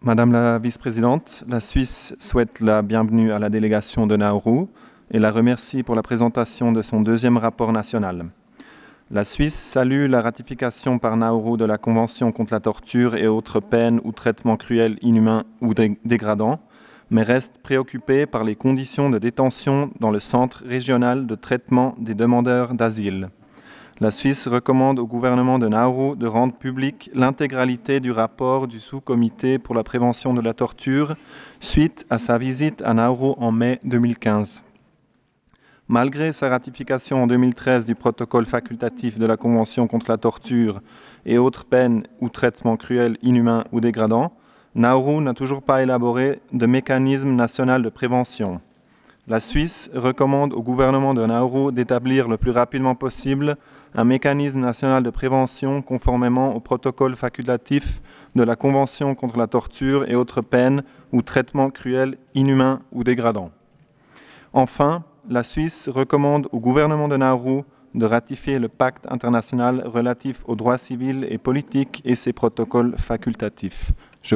Madame la vice-présidente, la Suisse souhaite la bienvenue à la délégation de Nauru et la remercie pour la présentation de son deuxième rapport national. La Suisse salue la ratification par Nauru de la Convention contre la torture et autres peines ou traitements cruels, inhumains ou dégradants, mais reste préoccupée par les conditions de détention dans le Centre régional de traitement des demandeurs d'asile. La Suisse recommande au gouvernement de Nauru de rendre publique l'intégralité du rapport du sous-comité pour la prévention de la torture suite à sa visite à Nauru en mai 2015. Malgré sa ratification en 2013 du protocole facultatif de la Convention contre la torture et autres peines ou traitements cruels, inhumains ou dégradants, Nauru n'a toujours pas élaboré de mécanisme national de prévention. La Suisse recommande au gouvernement de Nauru d'établir le plus rapidement possible un mécanisme national de prévention conformément au protocole facultatif de la Convention contre la torture et autres peines ou traitements cruels, inhumains ou dégradants. Enfin, la Suisse recommande au gouvernement de Nauru de ratifier le pacte international relatif aux droits civils et politiques et ses protocoles facultatifs.